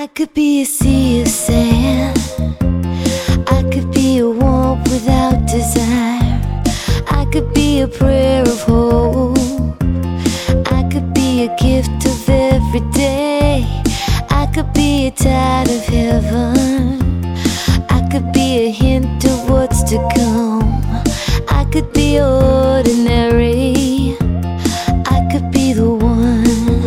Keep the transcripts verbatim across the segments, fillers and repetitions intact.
I could be a sea of sand, I could be a warmth without desire, I could be a prayer of hope, I could be a gift of every day, I could be a tide of heaven, I could be a hint of what's to come, I could be ordinary, I could be the one,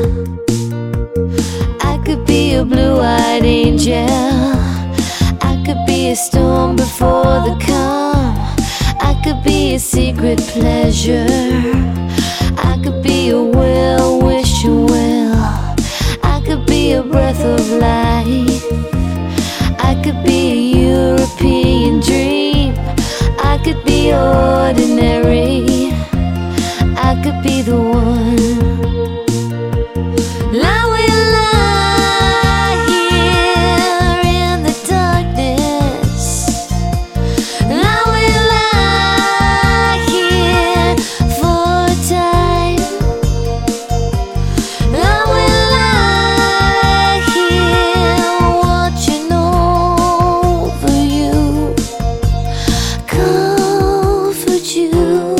I could be a blue-eyed angel, I could be a storm before the calm, I could be a secret pleasure, I could be a well-wishing well, I could be a breath of life, I could be a European dream, I could be ordinary, I could be the one. I will lie here in the darkness, I will lie here for a time, I will lie here watching over you, comfort you,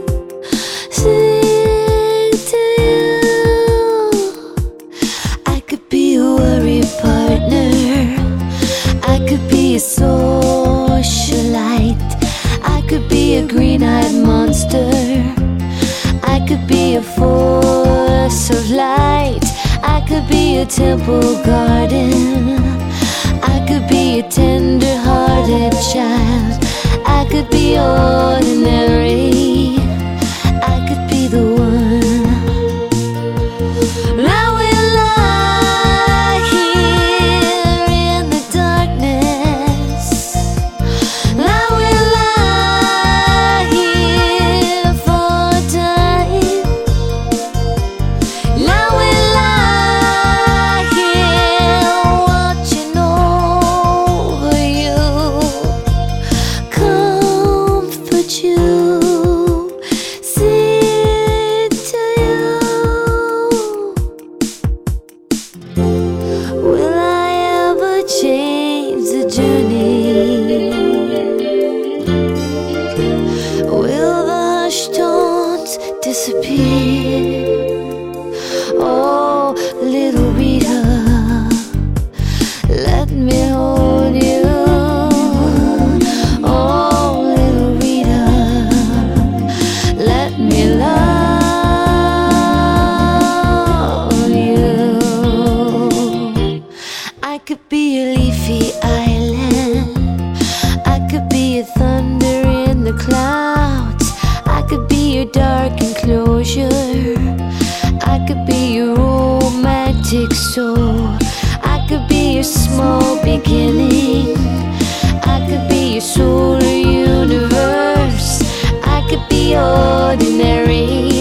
sing to you. I could be a worry partner, I could be a socialite, I could be a green-eyed monster, I could be a force of light, I could be a temple garden, I could be a tender-hearted child, I could be ordinary, I could be the one. I will lie here in the darkness, I will lie here for a time, I will lie here watching over you, comfort you, sing to you. Will I ever change the journey? Will the hushed tones disappear? Oh, little Rita, let me hold you. Oh, little Rita, let me love you. I could be a leafy island, I could be a thunder in the clouds, I could be your dark enclosure, I could be your romantic soul, I could be your small beginning, I could be your solar universe, I could be ordinary,